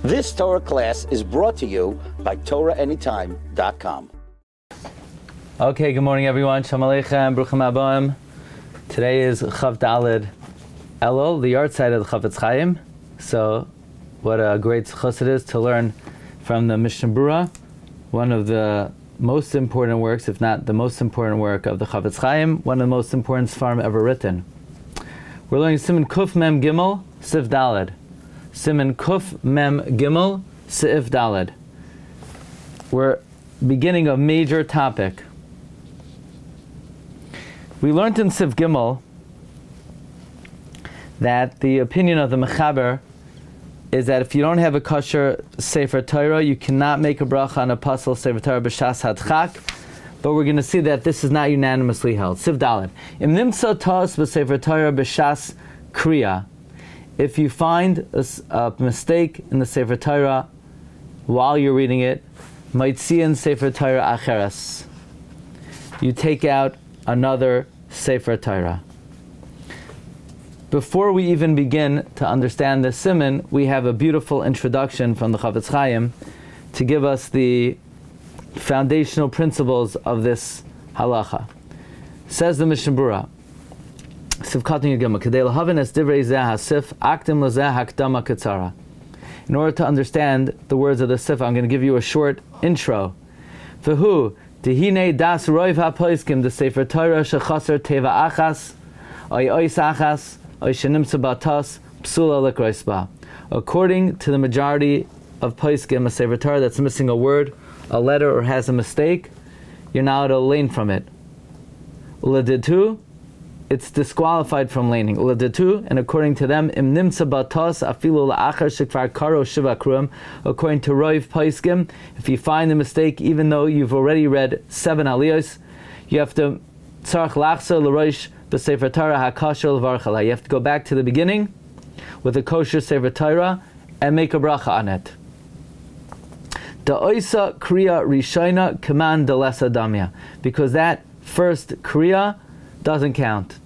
This Torah class is brought to you by TorahAnytime.com. Okay, good morning everyone. Shalom Aleichem, Bruchim Aboim. Today is Chav Daled Elul, the yard side of the Chafetz Chaim. So, what a great zchus it is to learn from the Mishnah Berurah, one of the most important works, if not the most important work of the Chafetz Chaim, one of the most important Sfarim ever written. We're learning Siman Kuf Mem Gimel, Sif Daled. Siman Kuf Mem Gimel, Sif Daled. We're beginning a major topic. We learned in Sif Gimel that the opinion of the Mechaber is that if you don't have a kosher Sefer Torah, you cannot make a bracha on a pasal Sefer Torah b'shas hadchak. But we're going to see that this is not unanimously held. Sif Daled. Im nimtza ta'as b'Sefer Torah b'shas kriya. If you find a mistake in the Sefer Torah while you're reading it, Maitzian Sefer Torah acheres. You take out another Sefer Torah. Before we even begin to understand the siman, we have a beautiful introduction from the Chafetz Chaim to give us the foundational principles of this halacha. Says the Mishnah Berurah, in order to understand the words of the Sif, I'm going to give you a short intro. V'hu dehine das roiv hapoiskim the Sefer Torah shechaser teva achas oy ois achas oy shenimtza batas psula lekroisba. According to the majority of poiskim, a Sefer Torah that's missing a word, a letter, or has a mistake, you're not allowed to lane from it. Uladitu, it's disqualified from laning. Uladitu, and according to them, im nimtza batas afilu la'achar shekvar karo shiva kruim. According to Roiv Paiskim, if you find a mistake, even though you've already read 7 aliyos, you have to tzarach lachzer l'roish b'sefer Torah hakasher l'varchala. You have to go back to the beginning with a kosher Sefer Torah and make a bracha on it. Da'oisa kriya rishayna kaman delesa damya, because that first kriya doesn't count.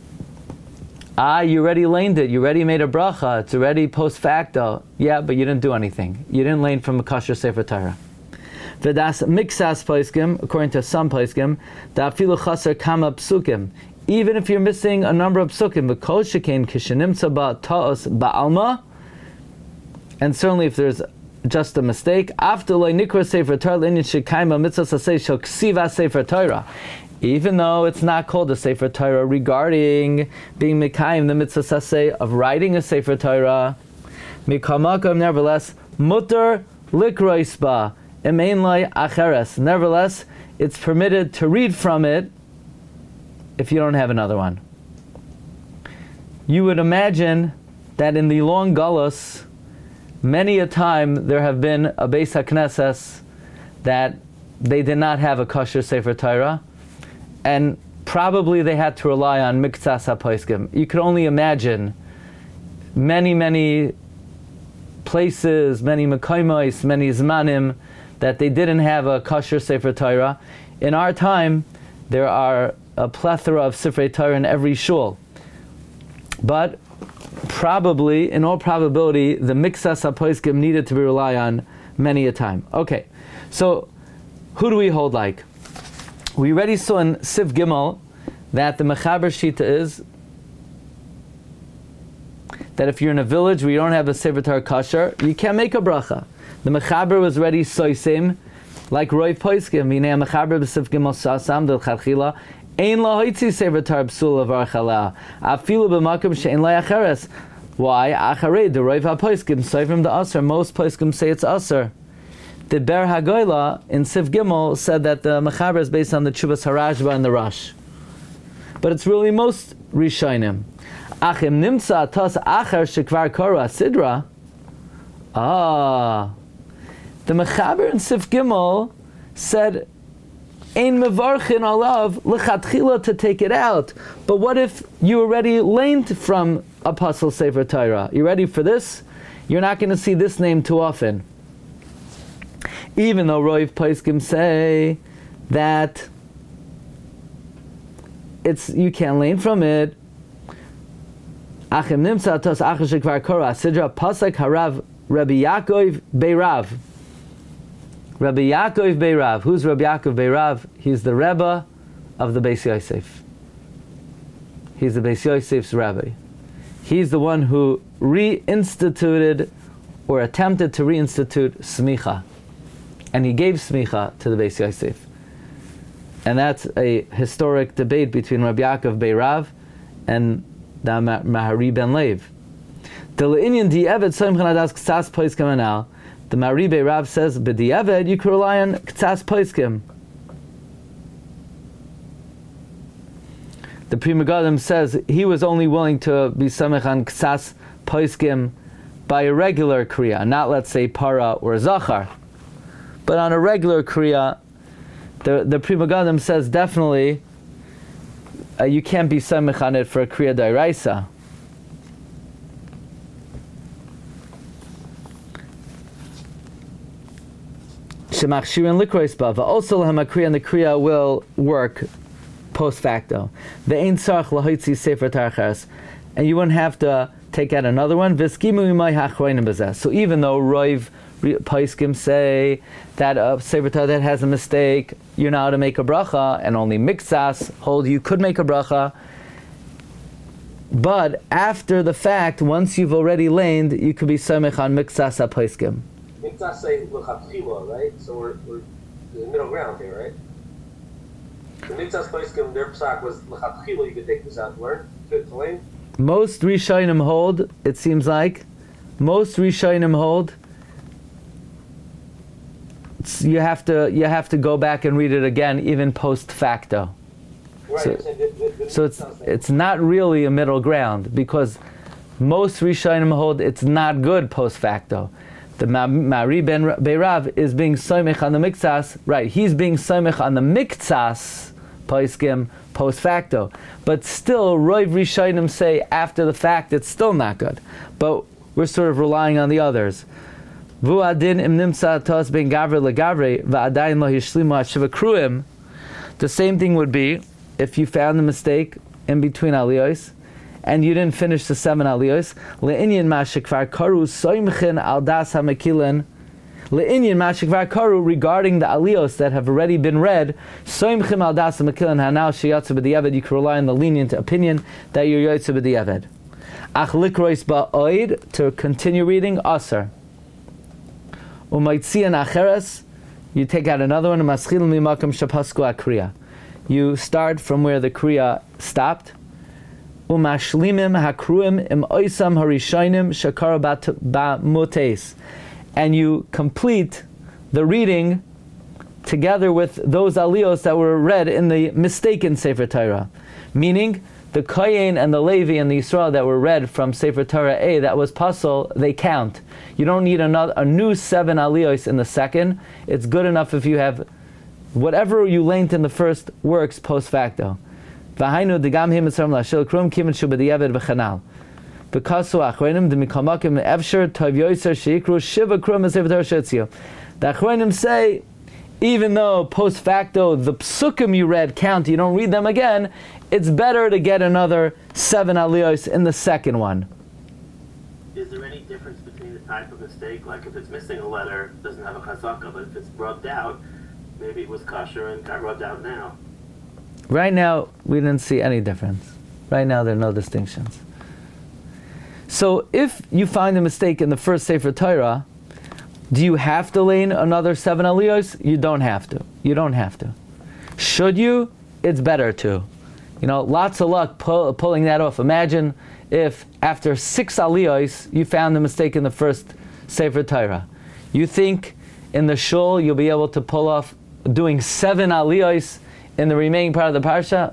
You already laned it. You already made a bracha. It's already post facto. Yeah, but you didn't do anything. You didn't lane from a kosher Sefer Torah. V'das mixas paiskim, according to some paiskim, da'afilu chaser kama psukim. Even if you're missing a number of psukim, v'kol shekain kishenimtza ba'ta'os ba'alma, and certainly if there's just a mistake, after loy nikra Sefer Torah l'inyan shekayma mitzvah sasei shel ksiva Sefer Torah. Even though it's not called a Sefer Torah regarding being Mekayim, the mitzvah saseh of writing a Sefer Torah, Mikamakom, nevertheless, mutter likroisba, emein loy acheres. Nevertheless, it's permitted to read from it if you don't have another one. You would imagine that in the long galus, many a time there have been a Beis HaKnesses that they did not have a kosher Sefer Torah, and probably they had to rely on miktsas hapoiskim. You could only imagine many places, many mekaimos, many zmanim, that they didn't have a kosher Sefer Torah. In our time, there are a plethora of Sefer Torah in every shul. But probably, in all probability, the miktsas hapoiskim needed to be relied on many a time. Okay, so who do we hold like? We already saw in Sif Gimel that the Mechaber Shita is that if you're in a village where you don't have a Sefer Torah kosher, you can't make a bracha. The Mechaber was already soisim, like Roiv Poiskim, Vinei Mechaber b'Sif Gimel Sasam del Chadchila, Ein la hoitzi Sefer Torah b'Sula v'Archala, Afilu b'Makom she'ein la acheres. Why? Acharei the Roiv HaPoiskim, Soivim the Aser. Most Poiskim say it's Aser. The Ber Hagoyla in Sif Gimel said that the Mechaber is based on the Tshuvas Harashba and the Rosh. But it's really most Rishonim. Achim nimtza tas acher shekvar kora sidra. The Mechaber in Sif Gimel said, Ein mevarchin alav lechatchila, to take it out. But what if you already laned from Apostle Sefer Torah? You ready for this? You're not going to see this name too often. Even though Roiv Paiskim say that you can't lane from it. Achim nimsa tos achar shekvar kora sidra pasek harav Rabbi Yaakov Beirav. Rabbi Yaakov Beirav. Who's Rabbi Yaakov Beirav? He's the Rebbe of the Beis Yosef. He's the Beis Yosef's rabbi. He's the one who reinstituted or attempted to reinstitute smicha. And he gave smicha to the Beis Yosef. And that's a historic debate between Rabbi Yaakov Beirav and the Mahari ben Lev. The Le'inyan di'eved soim chanadas k'tzas poiskim anal. The Mahari Beirav says, b'di'eved you could rely on k'tzas poiskim. The Pri Megadim says he was only willing to be samech on k'tzas poiskim by a regular kriya, not let's say para or zachar, but on a regular kriya. The Pri Megadim says definitely you can't be samech on it for a kriya d'oraisa. Shemachshirin likrois bava. Also lahem kriya, and the kriya will work post facto. Ve'ein tzarich lahoitzi sefer tarachas, and you wouldn't have to take out another one. V'skimu imay hachroinim b'zeh. So even though Roiv Paiskim say that a sefer Torah that has a mistake, you're not to make a bracha, and only Miksas hold you could make a bracha. But after the fact, once you've already laned, you could be samech on Miksas HaPaiskim. Miksas say l'chatchila, right? So we're in the middle ground here, right? The Miksas Paiskim, their psak was l'chatchila, you could take this out and learn to lane. Most Rishonim hold, it seems like, you have to go back and read it again, even post facto. Right. So it's not really a middle ground, because most Rishonim hold it's not good post facto. The Mahari ben Beirav is being soimech on the miksas, right? He's being soimech on the miksas poiskim post facto, but still Roiv Rishonim say after the fact it's still not good. But we're sort of relying on the others. Vu'adin im nimsa tos ben gavre legavre va'adayin lo yishlimu hashiva kruim. The same thing would be if you found a mistake in between aliyos and you didn't finish the 7 aliyos. Le'inyan mashikvar karu soimchin al das ha'mekilin. Le'inyan mashikvar karu, regarding the aliyos that have already been read, soimchim al das ha'mekilin hanal sheyatzu b'di'eved. You can rely on the lenient opinion that you're yotzu b'di'eved. Ach likrois ba'oid, to continue reading, aser. Umaitzian acheres, you take out another one. Maschil mimakam shapasku akriya. You start from where the kriya stopped. Umashlimim hakruim im oisam harishainim shakara ba'motes, and you complete the reading together with those aliyos that were read in the mistaken Sefer Torah, meaning the Kohen and the Levi and the Yisrael that were read from Sefer Torah A that was pasul, they count. You don't need a new 7 aliyos in the second. It's good enough if you have whatever you length in the first works post facto. V'hainu degam him esram lashil krum kimin shubadiyeved v'chanal. V'kasu achronim demikamakim evsher tov yoser sheikru shiva krum esev Torah shetzio. The achronim say, even though post facto the psukim you read count, you don't read them again, it's better to get another 7 aliyos in the second one. Is there any difference between the type of mistake? Like if it's missing a letter, it doesn't have a chazaka, but if it's rubbed out, maybe it was kosher and got rubbed out now. Right now, we didn't see any difference. Right now, there are no distinctions. So if you find a mistake in the first Sefer Torah, do you have to lane another 7 aliyos? You don't have to. You don't have to. Should you? It's better to. Lots of luck pulling that off. Imagine if after 6 aliyos, you found a mistake in the first Sefer Torah. You think in the shul you'll be able to pull off doing 7 aliyos in the remaining part of the parsha?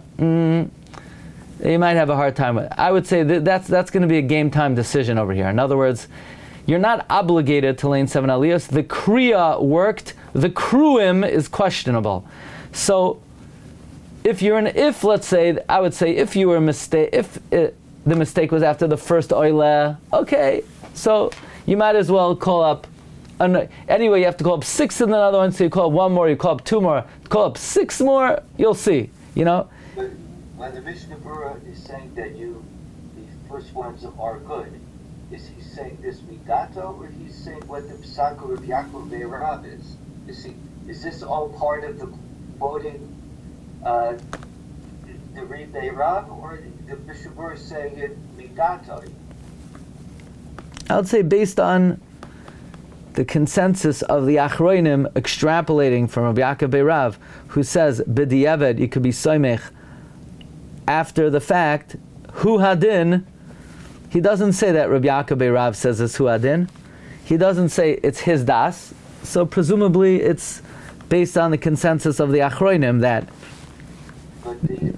You might have a hard time with it. I would say that's going to be a game time decision over here. In other words, you're not obligated to lane 7 aliyos. The kriya worked. The kruim is questionable. So let's say, I would say if you were the mistake was after the first oile, okay, so you might as well call up. Anyway, you have to call up 6 in another one, so you call up 1 more, you call up 2 more, call up 6 more, you'll see, But when the Mishnah Berurah is saying that the first ones are good, is he saying this midato, or he's saying what the Pesach of Rabbi Yaakov Be'erav is? Is this all part of the quoting the Ri Be'erav, or the Mishabur is saying it midato? I would say based on the consensus of the Achroinim extrapolating from Rabbi Yaakov Be'erav, who says b'diavad you could be soimech after the fact. Hu hadin. He doesn't say that Rabbi Yaakov Be'erav says it's hu hadin. He doesn't say it's his das. So presumably it's based on the consensus of the Achroinim that. But isn't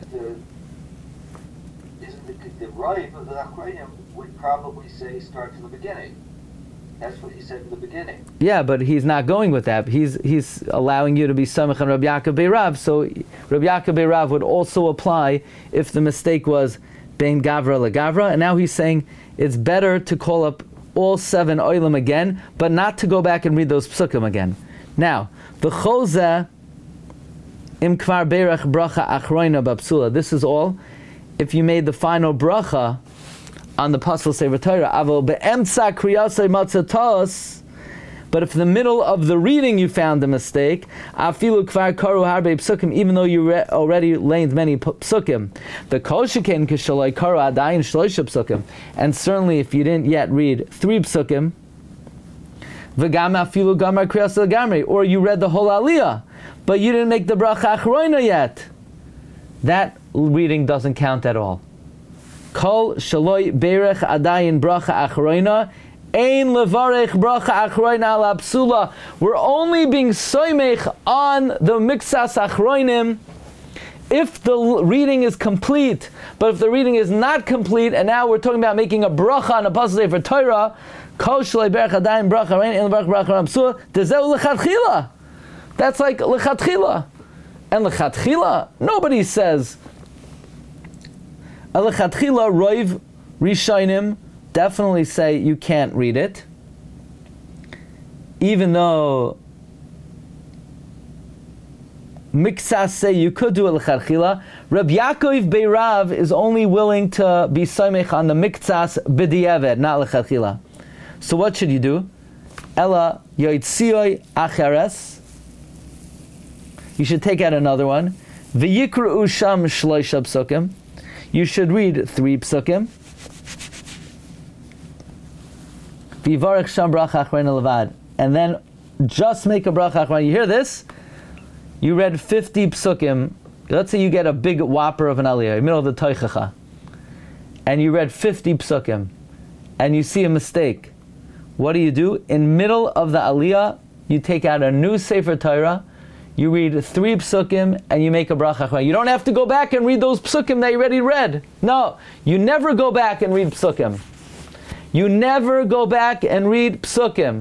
the Rav of the Achroinim would probably say start from the beginning. That's what he said in the beginning. Yeah, but he's not going with that. He's allowing you to be samech on Rabbi Yaakov Be'erav. So Rabbi Yaakov Be'erav would also apply if the mistake was bein gavra legavra. And now he's saying it's better to call up all 7 oilam again, but not to go back and read those psukim again. Now, the chozeh im kvar berach bracha achroina b'psula. This is all if you made the final bracha on the Pasal Sefer Torah, avol be'emtza kriyasei matzatos, but if in the middle of the reading you found a mistake, afilu kvar karu harbe psukim, even though you already learned many psukim, the kol sheken kishaloi karu adayin shloisha psukim, and certainly if you didn't yet read 3 psukim, v'gam afilu gamar kriyasei gamri, or you read the whole aliyah, but you didn't make the bracha achroina yet, that reading doesn't count at all. Kol shaloi berech adayin bracha achroina, ein levarech bracha achroina ala psula. We're only being soimech on the miksas achroinim if the reading is complete. But if the reading is not complete, and now we're talking about making a bracha on a pasuk Sefer Torah, kol shaloi berech adayin bracha achroina, ein levarech bracha ala psula, dezeu lechatchila. That's like lechatchila. And lechatchila, nobody says. Lechatchila, Roiv Rishonim definitely say you can't read it, even though Miksas say you could do it lechatchila. Rabbi Yaakov Be'erav is only willing to be soimech on the Miksas b'diavad, not lechatchila. So what should you do? Ella yoitzioi acheres. You should take out another one. V'yikru sham shloisha psukim. You should read 3 psukim. V'yivarech sham bracha achroina levad. And then just make a bracha achroina. You hear this? You read 50 psukim. Let's say you get a big whopper of an aliyah, in the middle of the toichacha. And you read 50 psukim. And you see a mistake. What do? In middle of the aliyah, you take out a new Sefer Torah, you read 3 psukim, and you make a bracha achroina. You don't have to go back and read those psukim that you already read. No, you never go back and read psukim. You never go back and read psukim.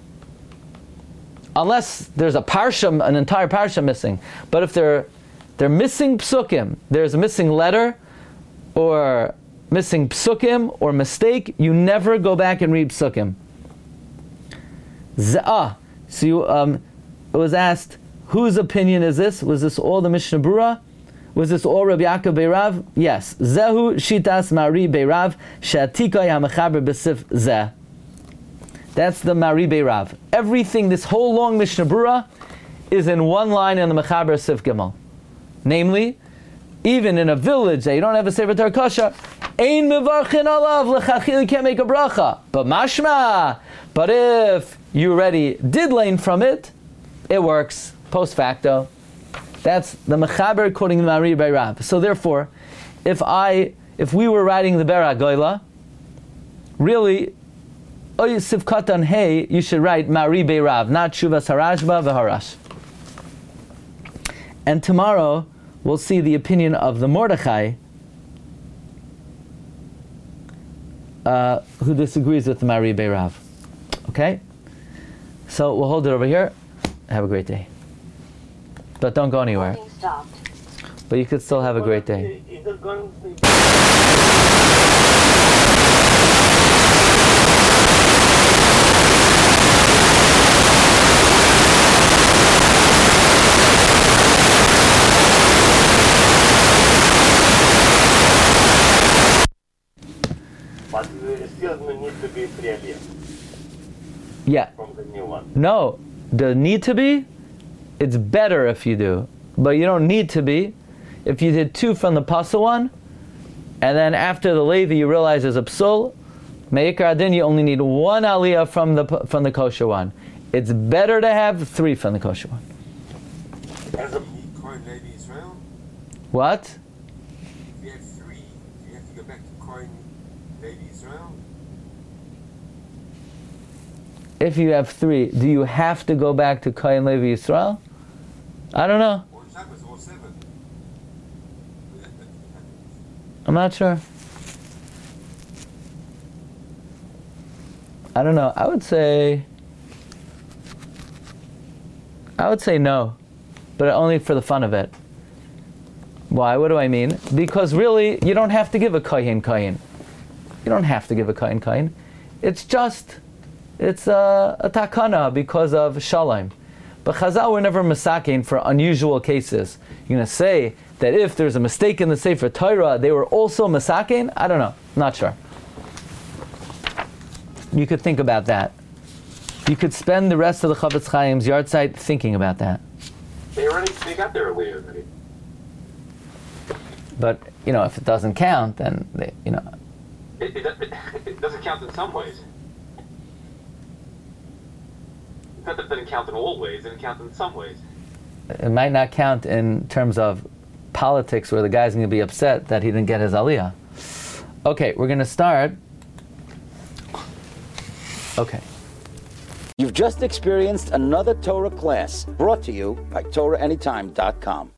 Unless there's a parsha, an entire parsha missing. But if they're missing psukim, there's a missing letter, or missing psukim, or mistake, you never go back and read psukim. So you, it was asked, whose opinion is this? Was this all the Mishnah Berurah? Was this all Rabbi Yaakov Be'erav? Yes. Zehu shitas Mari Be'erav she'atikoi ha'mechaber b'sif zeh. That's the Mari Be'erav. Everything, this whole long Mishnah Berurah, is in one line in the Mechaber Sif Gimel. Namely, even in a village that you don't have a Sefer Torah kosher, ein mevarchin alav l'chachil, you can't make a bracha. But mashma, but if you already did learn from it, it works. Post facto. That's the Mechaber quoting the Mari Be'erav. So therefore, if we were writing the Bera Goyla, really, Oy Sivkatan Hey, you should write Mari Be'erav, not Shuvas Harashba v'Harash. And tomorrow, we'll see the opinion of the Mordechai, who disagrees with the Mari Be'erav. Okay? So we'll hold it over here. Have a great day. But don't go anywhere. But you could still have a great day. But it still needs to be new one. No, the need to be, it's better if you do. But you don't need to be. If you did 2 from the Pasul one, and then after the Levi you realize there's a Psul, Me'ikar Adin, you only need 1 Aliyah from the kosher one. It's better to have 3 from the kosher one. As a Kohen Levi Israel, What? if you have 3, do you have to go back to Kohen Levi Israel? If you have 3, do you have to go back to Kohen Levi Yisrael? I don't know. Or Shabbos, or 7? I'm not sure. I don't know. I would say no, but only for the fun of it. Why? What do I mean? Because really, you don't have to give a kohen. You don't have to give a kohen. It's a takana because of shalom. But Chazal were never masakin for unusual cases. You're going to say that if there's a mistake in the Sefer Torah, they were also masakin? I don't know. Not sure. You could think about that. You could spend the rest of the Chavetz Chaim's yard site thinking about that. They got there earlier already. But, if it doesn't count, then, It doesn't count in some ways. It's not that it doesn't count in all ways, it doesn't count in some ways. It might not count in terms of politics where the guy's going to be upset that he didn't get his aliyah. Okay, we're going to start. Okay. You've just experienced another Torah class brought to you by TorahAnytime.com.